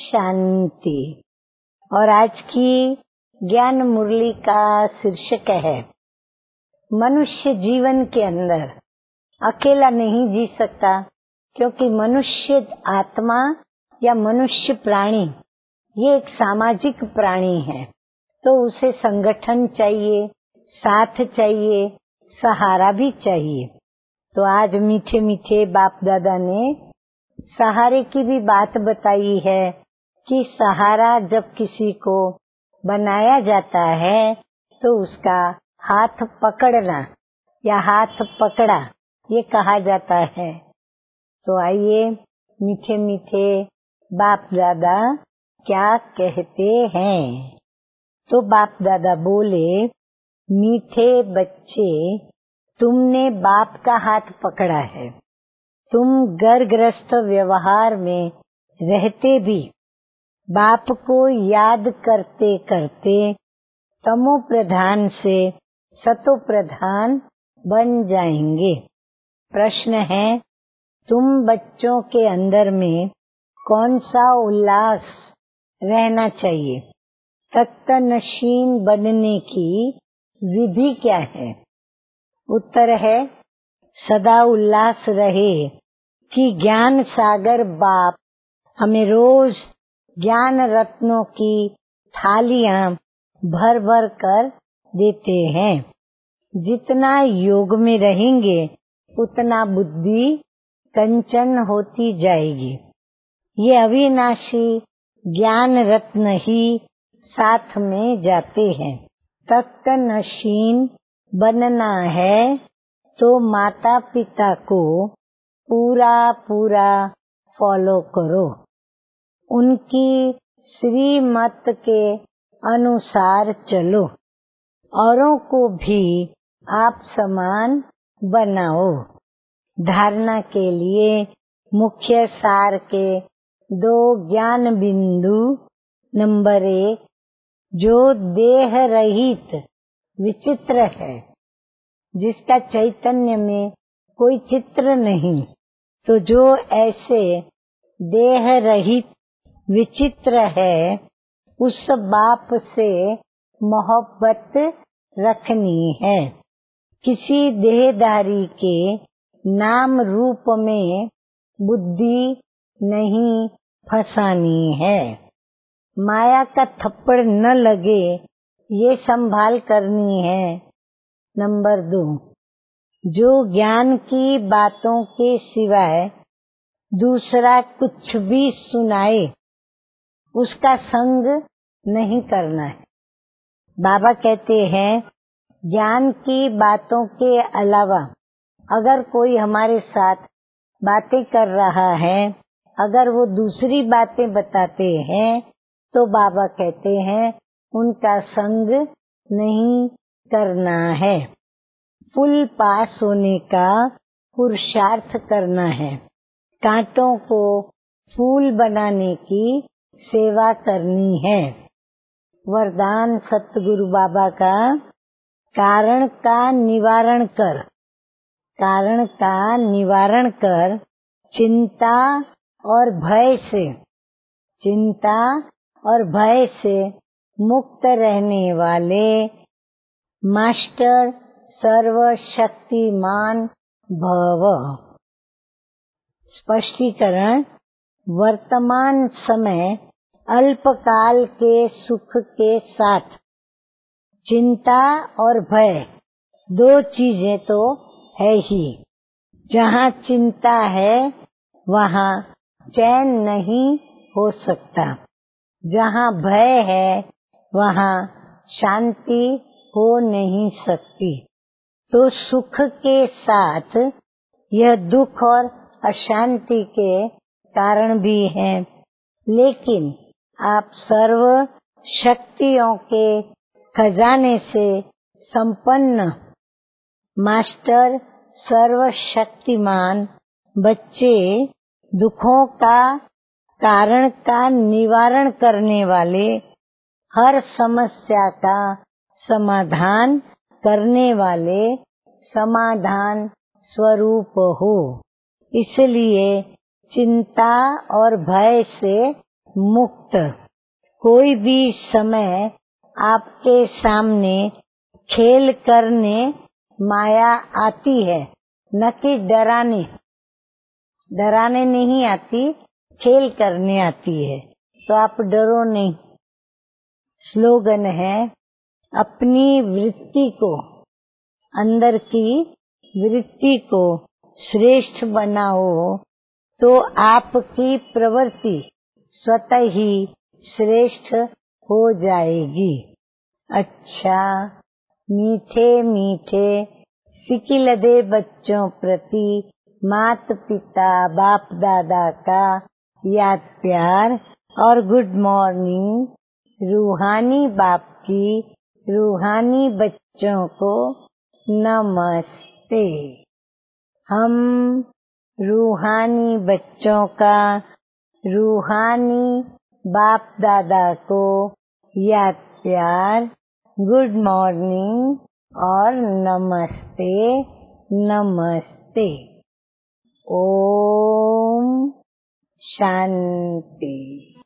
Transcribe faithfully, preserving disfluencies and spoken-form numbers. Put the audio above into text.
शांति। और आज की ज्ञान मुरली का शीर्षक है मनुष्य जीवन के अंदर अकेला नहीं जी सकता, क्योंकि मनुष्य आत्मा या मनुष्य प्राणी ये एक सामाजिक प्राणी है, तो उसे संगठन चाहिए, साथ चाहिए, सहारा भी चाहिए। तो आज मीठे मीठे बाप दादा ने सहारे की भी बात बताई है कि सहारा जब किसी को बनाया जाता है तो उसका हाथ पकड़ना या हाथ पकड़ा ये कहा जाता है। तो आइए मीठे मीठे बाप दादा क्या कहते हैं। तो बाप दादा बोले, मीठे बच्चे, तुमने बाप का हाथ पकड़ा है। तुम घर गृहस्थ व्यवहार में रहते भी बाप को याद करते करते तमो प्रधान से सतो प्रधान बन जाएंगे। प्रश्न है, तुम बच्चों के अंदर में कौन सा उल्लास रहना चाहिए? तख्त नशीन बनने की विधि क्या है? उत्तर है, सदा उल्लास रहे कि ज्ञान सागर बाप हमें रोज ज्ञान रत्नों की थालियां भर भर कर देते हैं। जितना योग में रहेंगे उतना बुद्धि कंचन होती जाएगी। ये अविनाशी ज्ञान रत्न ही साथ में जाते हैं। तख्त नशीन बनना है तो माता पिता को पूरा पूरा फॉलो करो। उनकी श्रीमत के अनुसार चलो। औरों को भी आप समान बनाओ। धारणा के लिए मुख्य सार के दो ज्ञान बिंदु। नंबर एक, जो देह रहित विचित्र है, जिसका चैतन्य में कोई चित्र नहीं, तो जो ऐसे देह रहित विचित्र है उस बाप से मोहब्बत रखनी है। किसी देहधारी के नाम रूप में बुद्धि नहीं फंसानी है। माया का थप्पड़ न लगे ये संभाल करनी है। नंबर दो, जो ज्ञान की बातों के सिवाय दूसरा कुछ भी सुनाए उसका संग नहीं करना है। बाबा कहते हैं, ज्ञान की बातों के अलावा अगर कोई हमारे साथ बातें कर रहा है, अगर वो दूसरी बातें बताते हैं, तो बाबा कहते हैं उनका संग नहीं करना है। फुल पास होने का पुरुषार्थ करना है। कांटों को फूल बनाने की सेवा करनी है। वरदान सतगुरु बाबा का, कारण का निवारण कर, कारण का निवारण कर, चिंता और भय से, चिंता और भय से मुक्त रहने वाले मास्टर सर्वशक्तिमान भव। स्पष्टीकरण, वर्तमान समय अल्पकाल के सुख के साथ चिंता और भय दो चीजें तो है ही। जहाँ चिंता है वहाँ चैन नहीं हो सकता। जहाँ भय है वहाँ शांति हो नहीं सकती। तो सुख के साथ यह दुख और अशांति के कारण भी हैं, लेकिन आप सर्व शक्तियों के खजाने से संपन्न मास्टर सर्वशक्तिमान बच्चे दुखों का कारण का निवारण करने वाले, हर समस्या का समाधान करने वाले समाधान स्वरूप हो। इसलिए चिंता और भय से मुक्त। कोई भी समय आपके सामने खेल करने माया आती है, न कि डराने। डराने नहीं आती, खेल करने आती है, तो आप डरो नहीं। स्लोगन है, अपनी वृत्ति को, अंदर की वृत्ति को श्रेष्ठ बनाओ तो आपकी प्रवृत्ति स्वतः ही श्रेष्ठ हो जाएगी। अच्छा, मीठे मीठे सिकिलदे बच्चों प्रति मात पिता बाप दादा का याद प्यार और गुड मॉर्निंग रूहानी बाप की रूहानी बच्चों को नमस्ते। हम रूहानी बच्चों का रूहानी बाप दादा को याद प्यार, गुड मॉर्निंग और नमस्ते नमस्ते। ओम शांति।